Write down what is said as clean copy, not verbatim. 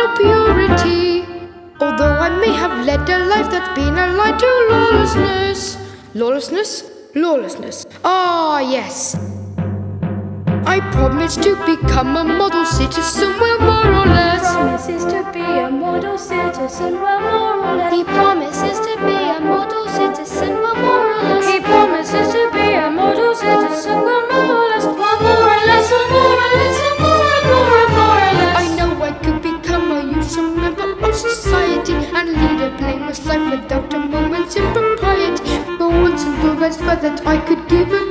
purity. Although I may have led a life that's been a lie to lawlessness. Lawlessness? Lawlessness. Ah, yes. I promised to become a model citizen, well, more or less. He promises to be a model citizen, well, more or less. He promises to be a model citizen, well, more or less. He promises to be a model citizen, well, more or less. Well, more or less, well, more or less, well, more or less. I know I could become a useful member of society and lead a blameless life without a moment's impropriety. For once and the rest, for that I could give a